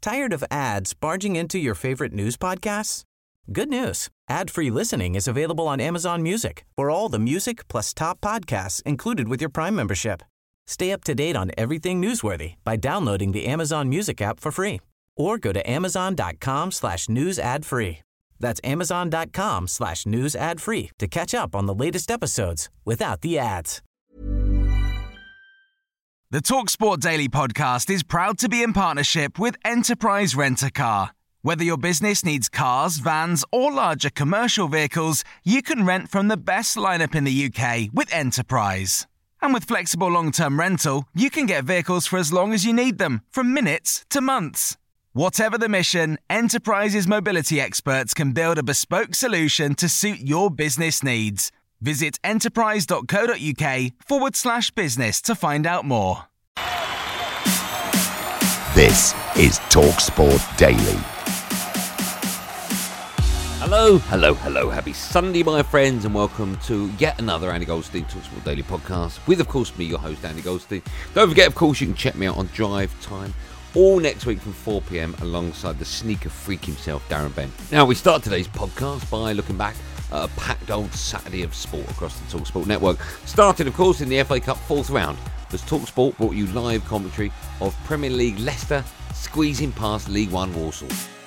Tired of ads barging into your favorite news podcasts? Good news. Ad-free listening is available on Amazon Music for all the music plus top podcasts included with your Prime membership. Stay up to date on everything newsworthy by downloading the Amazon Music app for free or go to amazon.com/news ad free. That's amazon.com/news ad free to catch up on the latest episodes without the ads. The TalkSport Daily podcast is proud to be in partnership with Enterprise Rent-A-Car. Whether your business needs cars, vans, or larger commercial vehicles, you can rent from the best lineup in the UK with Enterprise. And with flexible long-term rental, you can get vehicles for as long as you need them, from minutes to months. Whatever the mission, Enterprise's mobility experts can build a bespoke solution to suit your business needs. Visit enterprise.co.uk/business to find out more. This is TalkSport Daily. Hello. Happy Sunday, my friends, and welcome to yet another Andy Goldstein TalkSport Daily podcast with, of course, me, your host, Andy Goldstein. Don't forget, of course, you can check me out on Drive Time all next week from 4 p.m. alongside the sneaker freak himself, Darren Bent. Now, we start today's podcast by looking back at a packed old Saturday of sport across the TalkSport network. Started, of course, in the FA Cup fourth round, as TalkSport brought you live commentary of Premier League Leicester squeezing past League One Walsall.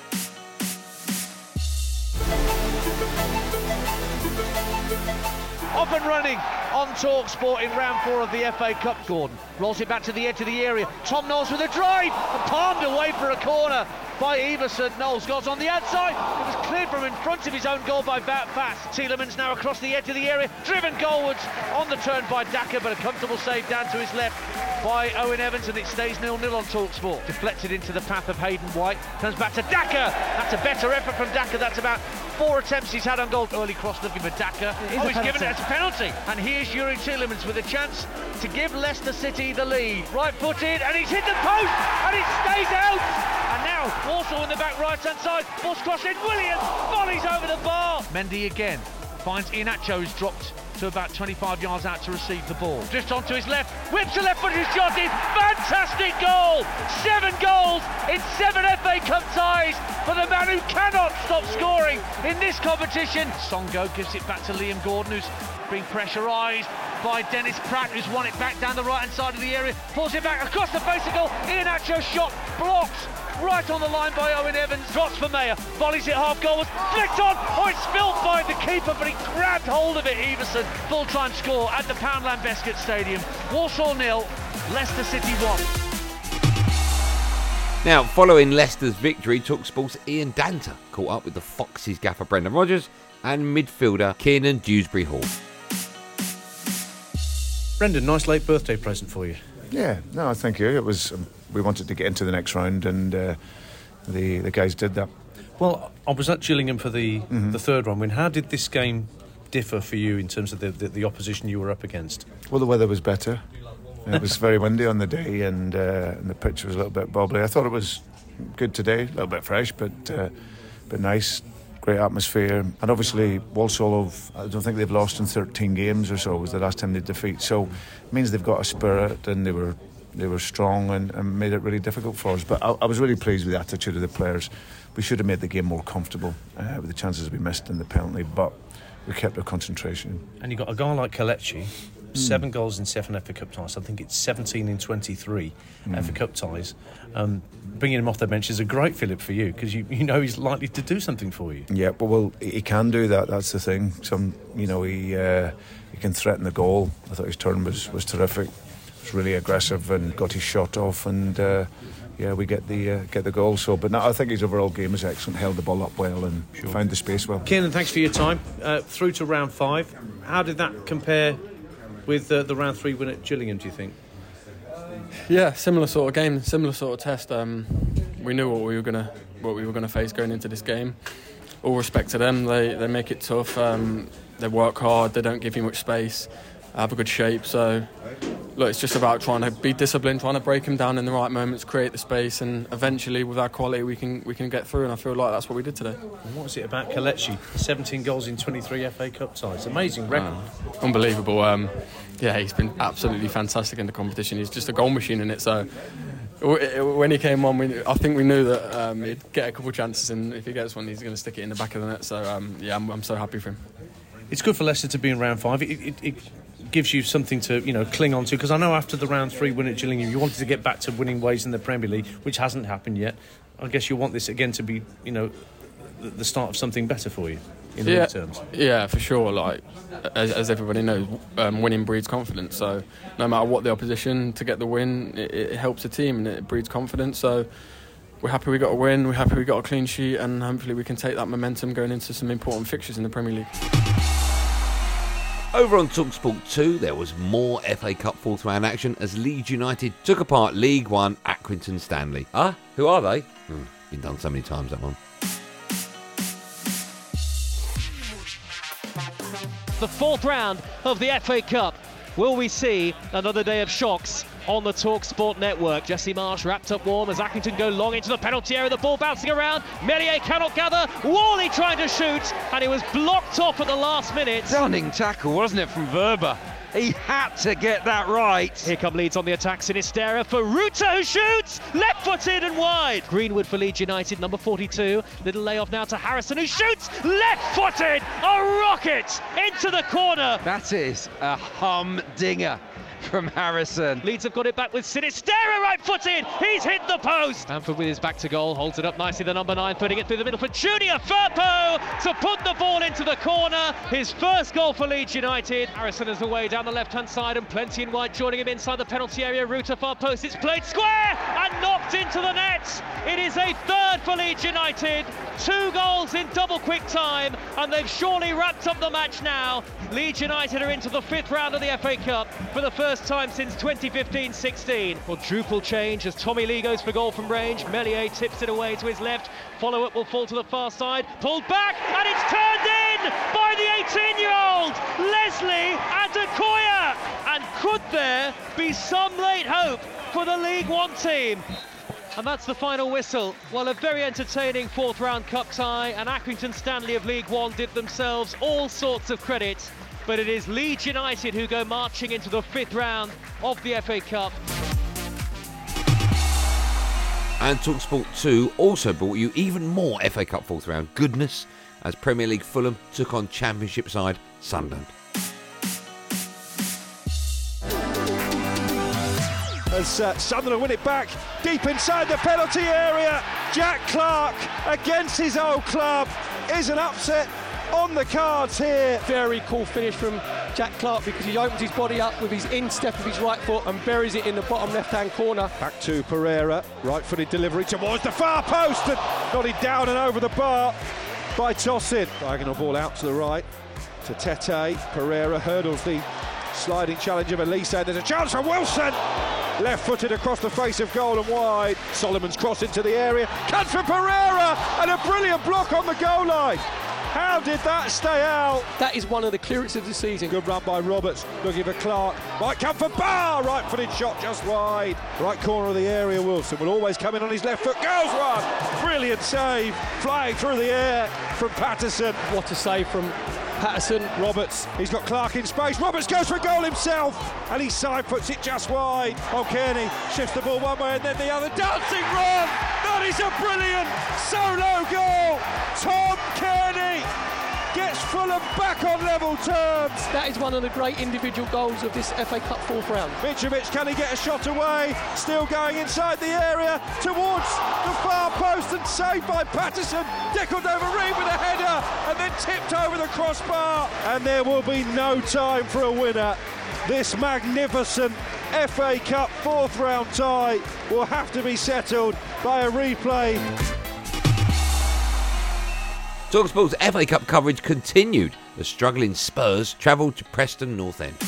Off and running on TalkSport in round 4 of the FA Cup. Gordon rolls it back to the edge of the area. Tom Knowles with a drive, and palmed away for a corner by Everson. Knowles goes on the outside. It was cleared from in front of his own goal by Wout Faes. Tielemans now across the edge of the area, driven goalwards on the turn by Daka, but a comfortable save down to his left by Owen Evans, and it stays 0-0 on TalkSport. Deflected into the path of Hayden White, comes back to Daka. That's a better effort from Daka. That's about 4 attempts he's had on goal. Early cross looking for Daka. He's given it as a penalty. And here's Yuri Tielemans with a chance to give Leicester City the lead. Right-footed, and he's hit the post, and it stays out. And now Walsall in the back right-hand side. Ball's crossed in. Williams volleys over the bar. Mendy again finds Iheanacho, who's dropped to about 25 yards out to receive the ball. Drifts onto his left, whips a left-footed shot in. Fantastic goal! 7 goals in 7 FA Cup ties for the man who cannot stop scoring in this competition. Songo gives it back to Liam Gordon, who's being pressurised by Dennis Pratt, who's won it back down the right-hand side of the area. Pulls it back across the face of goal. Iheanacho shot blocked right on the line by Owen Evans. Drops for Mayer, volleys it half goal, was flicked on. Oh, it's spilled by the keeper, but he grabbed hold of it. Everson, full-time score at the Poundland Bescot Stadium. Walsall 0, Leicester City 1. Now, following Leicester's victory, TalkSport's Ian Danter caught up with the Foxes gaffer Brendan Rodgers and midfielder Kiernan Dewsbury-Hall. Brendan, nice late birthday present for you. Yeah, no, thank you. It was we wanted to get into the next round, and the guys did that. Well, I was at Gillingham for the third round win. How did this game differ for you in terms of the opposition you were up against? Well, the weather was better. It was very windy on the day, and the pitch was a little bit bobbly. I thought it was good today, a little bit fresh, but nice. Great atmosphere, and obviously Walsall I don't think they've lost in 13 games or so. It was the last time they defeat, so it means they've got a spirit, and they were strong and made it really difficult for us. But I was really pleased with the attitude of the players. We should have made the game more comfortable with the chances we missed in the penalty, but we kept our concentration. And you got a guy like Kelechi, 7 goals in 7 FA Cup ties. I think it's 17 in 23 FA Cup ties. Bringing him off the bench is a great fillip for you, because you know he's likely to do something for you. Yeah, but well, he can do that. That's the thing. He can threaten the goal. I thought his turn was terrific. It was really aggressive and got his shot off, and we get the goal. So, but no, I think his overall game was excellent. Held the ball up well and found the space well. Kiernan, thanks for your time. Through to round 5. How did that compare with the round 3 win at Gillingham, do you think? Yeah, similar sort of game, similar sort of test. We knew what we were gonna face going into this game. All respect to them. They make it tough. They work hard. They don't give you much space. Have a good shape. So, look, it's just about trying to be disciplined, trying to break them down in the right moments, create the space, and eventually, with our quality, we can get through. And I feel like that's what we did today. And what was it about Kelechi? 17 goals in 23 FA Cup ties. Amazing record. Unbelievable. Yeah, he's been absolutely fantastic in the competition. He's just a goal machine in it. So, When he came on, I think we knew that he'd get a couple of chances, and if he gets one, he's going to stick it in the back of the net. So, I'm so happy for him. It's good for Leicester to be in round 5. It gives you something to cling on to, because I know after the round 3 win at Gillingham, you wanted to get back to winning ways in the Premier League, which hasn't happened yet. I guess you want this again to be, the start of something better for you in the league terms. Yeah, for sure. Like as everybody knows, winning breeds confidence. So no matter what the opposition, to get the win, it helps the team and it breeds confidence. So we're happy we got a win. We're happy we got a clean sheet, and hopefully we can take that momentum going into some important fixtures in the Premier League. Over on TalkSport 2, there was more FA Cup fourth round action as Leeds United took apart League One Accrington Stanley. Who are they? Been done so many times, that one. The fourth round of the FA Cup. Will we see another day of shocks on the TalkSport network? Jesse Marsh wrapped up warm as Accrington go long into the penalty area. The ball bouncing around. Meslier cannot gather. Worley trying to shoot, and he was blocked off at the last minute. Stunning tackle, wasn't it, from Verba? He had to get that right. Here come Leeds on the attack. Sinisterra for Ruta, who shoots! Left-footed and wide. Greenwood for Leeds United, number 42. Little layoff now to Harrison, who shoots! Left-footed! A rocket into the corner. That is a humdinger from Harrison. Leeds have got it back with Sinisterra, right-footed. He's hit the post. Bamford with his back to goal, holds it up nicely. The number 9 putting it through the middle for Junior Firpo to put the ball into the corner. His first goal for Leeds United. Harrison is away down the left-hand side, and plenty in wide joining him inside the penalty area. Ruta far post. It's played square and knocked into the net. It is a third for Leeds United. 2 goals in double quick time, and they've surely wrapped up the match now. Leeds United are into the 5th round of the FA Cup for the first time since 2015-16. Quadruple change as Tommy Lee goes for goal from range. Meslier tips it away to his left. Follow-up will fall to the far side. Pulled back, and it's turned in by the 18-year-old Leslie Adekoya. And could there be some late hope for the League One team? And that's the final whistle. Well, a very entertaining 4th round cup tie, and Accrington Stanley of League One did themselves all sorts of credit. But it is Leeds United who go marching into the 5th round of the FA Cup. And TalkSport 2 also brought you even more FA Cup fourth round goodness as Premier League Fulham took on Championship side Sunderland. As Sunderland win it back deep inside the penalty area. Jack Clark against his old club. Is an upset on the cards here. Very cool finish from Jack Clark, because he opens his body up with his instep of his right foot and buries it in the bottom left-hand corner. Back to Pereira, right-footed delivery towards the far post, and got it down and over the bar by Tosin. Diagonal ball out to the right to Tete. Pereira hurdles the sliding challenge of Elise. There's a chance for Wilson. Left-footed across the face of goal and wide. Solomon's cross into the area. Cuts for Pereira, and a brilliant block on the goal line. How did that stay out? That is one of the clearances of the season. Good run by Roberts, looking for Clark. Might come for Barr, right-footed shot just wide. Right corner of the area, Wilson will always come in on his left foot. Goes one, brilliant save, flying through the air from Patterson. What a save from Patterson. Roberts, he's got Clark in space. Roberts goes for a goal himself, and he side puts it just wide. Kearney shifts the ball one way and then the other. Dancing run! That is a brilliant solo goal! Tom Kearney gets Fulham back on level terms. That is one of the great individual goals of this FA Cup 4th round. Mitrovic, can he get a shot away? Still going inside the area towards the far post, and saved by Patterson. Deckled over Reed with a header and then tipped over the crossbar. And there will be no time for a winner. This magnificent FA Cup 4th round tie will have to be settled by a replay. TalkSport's FA Cup coverage continued as struggling Spurs travelled to Preston North End.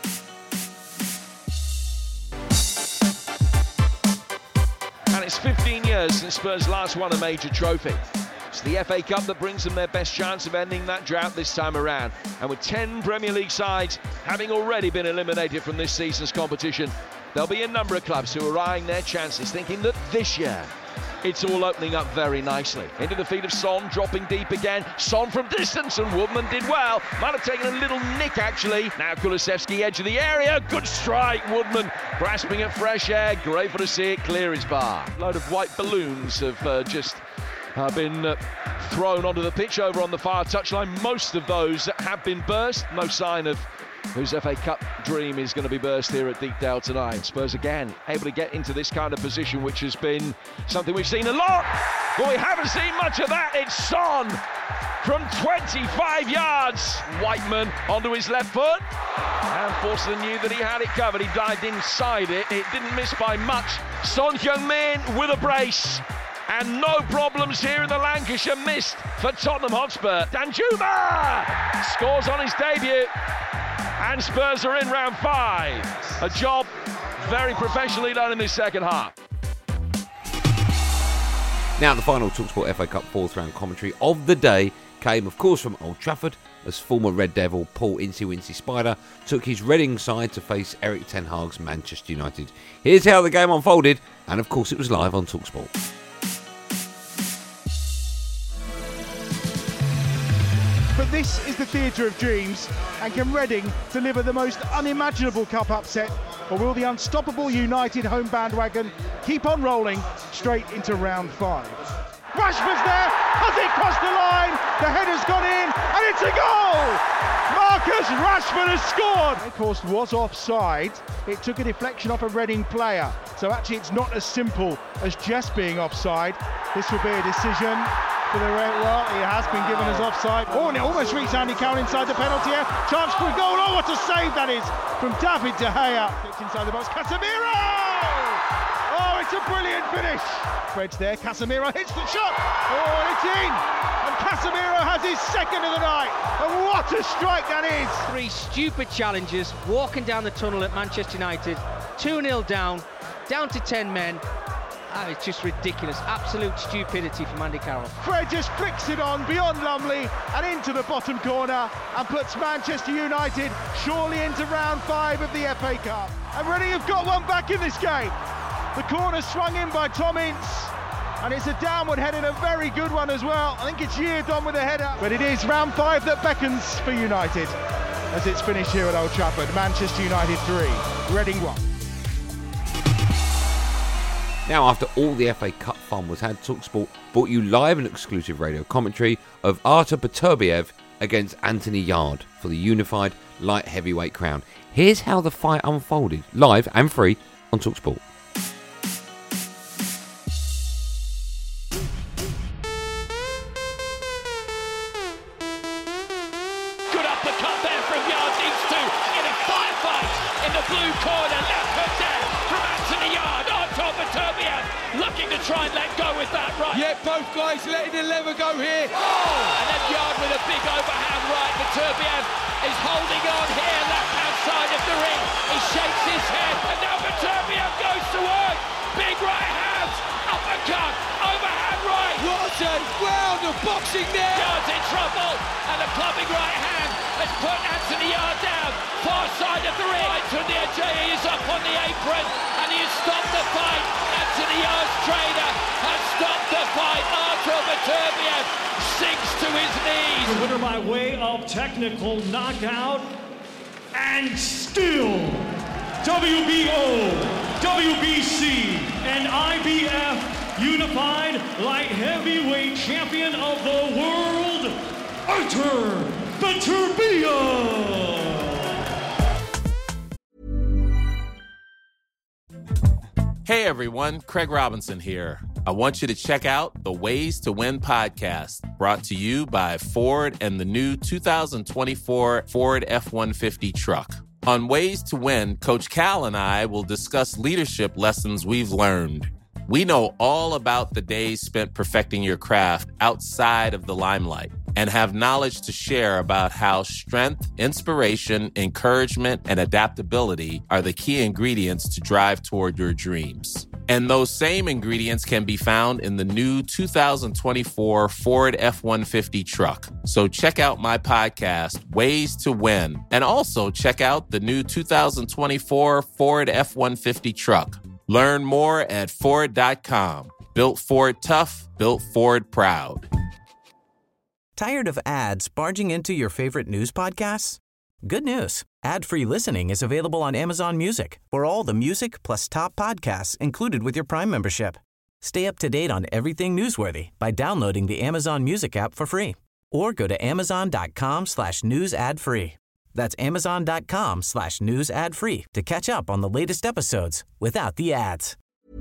And it's 15 years since Spurs last won a major trophy. It's the FA Cup that brings them their best chance of ending that drought this time around. And with 10 Premier League sides having already been eliminated from this season's competition, there'll be a number of clubs who are eyeing their chances, thinking that this year it's all opening up very nicely. Into the feet of Son, dropping deep again. Son from distance, and Woodman did well. Might have taken a little nick, actually. Now Kulusevski, edge of the area. Good strike. Woodman grasping at fresh air. Grateful to see it clear his bar. A load of white balloons have just been thrown onto the pitch over on the far touchline. Most of those have been burst. No sign of whose FA Cup dream is going to be burst here at Deepdale tonight. Spurs again able to get into this kind of position, which has been something we've seen a lot, but we haven't seen much of that. It's Son from 25 yards. Whiteman onto his left foot, and Forster knew that he had it covered. He dived inside it. It didn't miss by much. Son Heung-min with a brace. And no problems here in the Lancashire Mist for Tottenham Hotspur. Danjuma scores on his debut, and Spurs are in round 5. A job very professionally done in this second half. Now the final TalkSport FA Cup fourth round commentary of the day came, of course, from Old Trafford, as former Red Devil Paul Incy Spider took his Reading side to face Erik ten Hag's Manchester United. Here's how the game unfolded, and of course it was live on TalkSport. But this is the theatre of dreams, and can Reading deliver the most unimaginable cup upset, or will the unstoppable United home bandwagon keep on rolling straight into round 5? Rashford's there, has it crossed the line, the header's gone in, and it's a goal! Marcus Rashford has scored! Of course, was offside. It took a deflection off a Reading player, so actually it's not as simple as just being offside. This will be a decision. Well, he has been given as offside. Oh, and it almost reached Andy Carroll inside the penalty area. Chance for a goal. Oh, what a save that is from David De Gea. It's inside the box. Casemiro! Oh, it's a brilliant finish. Fred's there. Casemiro hits the shot. Oh, and it's in. And Casemiro has his second of the night. And what a strike that is. 3 stupid challenges walking down the tunnel at Manchester United. 2-0 down to 10 men. It's just ridiculous. Absolute stupidity from Andy Carroll. Fred just flicks it on beyond Lumley and into the bottom corner and puts Manchester United surely into round 5 of the FA Cup. And Reading have got one back in this game. The corner swung in by Tom Ince, and it's a downward head and a very good one as well. I think it's Yeard on with a header. But it is round 5 that beckons for United as it's finished here at Old Trafford. Manchester United 3, Reading 1. Now, after all the FA Cup fun was had, TalkSport brought you live and exclusive radio commentary of Artur Beterbiev against Anthony Yarde for the unified light heavyweight crown. Here's how the fight unfolded, live and free on TalkSport. Good uppercut there from Yarde, these two in a firefight in the blue corner, left hook down from Anthony Yarde. Artur Beterbiev looking to try and let go with that right. Yeah, both guys letting the lever go here. Oh! And then Yarde with a big overhand right. Beterbiev is holding on here, left-hand side of the ring. He shakes his head, and now Beterbiev goes to work. Big right hands, uppercut, overhand right. What a round of boxing there. Yarde's in trouble, and a clubbing right hand has put Anthony Yarde down. Far side of the ring. Right to the edge, he is up on the apron, and he has stopped the fight. Anthony Yarde's trainer has stopped the fight. Artur Beterbiev sinks to his knees. The winner by way of technical knockout, and still WBO, WBC, and IBF Unified Light Heavyweight Champion of the World, Artur Beterbiev. Hey everyone, Craig Robinson here. I want you to check out the Ways to Win podcast, brought to you by Ford and the new 2024 Ford F-150 truck. On Ways to Win, Coach Cal and I will discuss leadership lessons we've learned. We know all about the days spent perfecting your craft outside of the limelight and have knowledge to share about how strength, inspiration, encouragement, and adaptability are the key ingredients to drive toward your dreams. And those same ingredients can be found in the new 2024 Ford F-150 truck. So check out my podcast, Ways to Win, and also check out the new 2024 Ford F-150 truck. Learn more at Ford.com. Built Ford tough, built Ford proud. Tired of ads barging into your favorite news podcasts? Good news. Ad-free listening is available on Amazon Music for all the music plus top podcasts included with your Prime membership. Stay up to date on everything newsworthy by downloading the Amazon Music app for free or go to amazon.com/news ad free. That's amazon.com/news ad free to catch up on the latest episodes without the ads.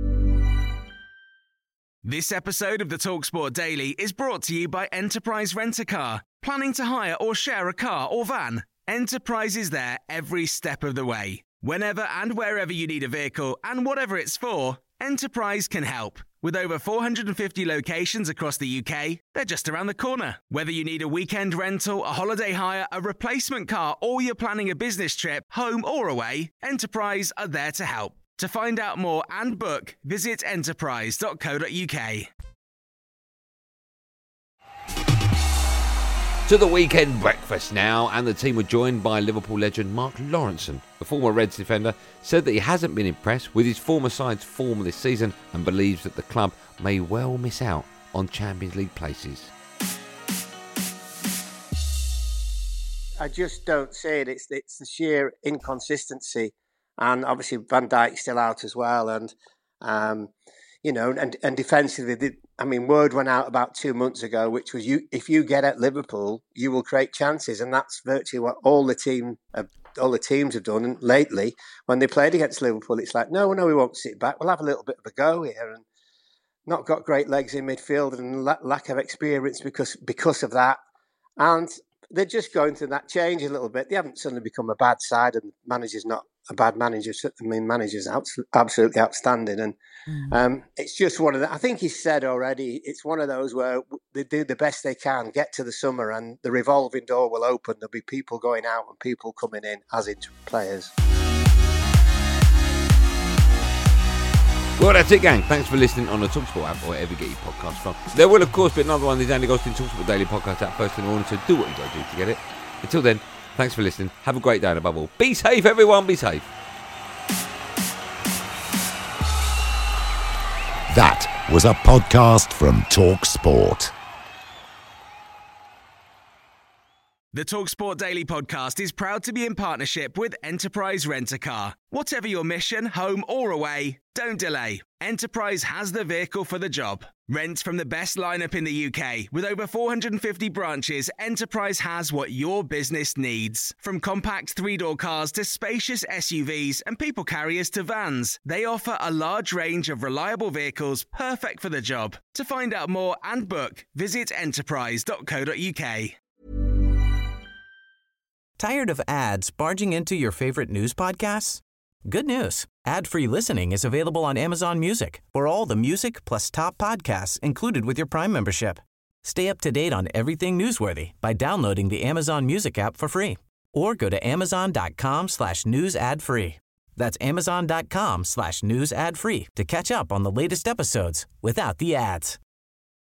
This episode of the TalkSport Daily is brought to you by Enterprise Rent-A-Car. Planning to hire or share a car or van? Enterprise is there every step of the way. Whenever and wherever you need a vehicle and whatever it's for, Enterprise can help. With over 450 locations across the UK, they're just around the corner. Whether you need a weekend rental, a holiday hire, a replacement car, or you're planning a business trip, home or away, Enterprise are there to help. To find out more and book, visit enterprise.co.uk. To the weekend breakfast now, and the team were joined by Liverpool legend Mark Lawrenson. The former Reds defender said that he hasn't been impressed with his former side's form this season and believes that the club may well miss out on Champions League places. I just don't see it. It's the sheer inconsistency, and obviously Van Dijk's still out as well, and and defensively, word went out about 2 months ago, which was if you get at Liverpool, you will create chances, and that's virtually what all the teams have done lately. When they played against Liverpool, it's like, no, we won't sit back. We'll have a little bit of a go here, and not got great legs in midfield and lack of experience because of that, and they're just going through that change a little bit. They haven't suddenly become a bad side, and manager's not a bad manager. Manager's absolutely outstanding, and it's just one of the. I think he said already, it's one of those where they do the best they can, get to the summer, and the revolving door will open. There'll be people going out and people coming in, as in players. Well, that's it, gang. Thanks for listening on the TalkSport app or wherever you get your podcast from. There will, of course, be another one of these Andy Goldstein TalkSport Daily Podcast out first in the morning, so do what you got to do to get it. Until then, thanks for listening. Have a great day, and above all, be safe, everyone. Be safe. That was a podcast from TalkSport. The TalkSport Daily Podcast is proud to be in partnership with Enterprise Rent-A-Car. Whatever your mission, home or away, don't delay. Enterprise has the vehicle for the job. Rent from the best lineup in the UK. With over 450 branches, Enterprise has what your business needs. From compact three-door cars to spacious SUVs and people carriers to vans, they offer a large range of reliable vehicles perfect for the job. To find out more and book, visit enterprise.co.uk. Tired of ads barging into your favorite news podcasts? Good news. Ad-free listening is available on Amazon Music for all the music plus top podcasts included with your Prime membership. Stay up to date on everything newsworthy by downloading the Amazon Music app for free or go to amazon.com/news ad free. That's amazon.com/news ad free to catch up on the latest episodes without the ads.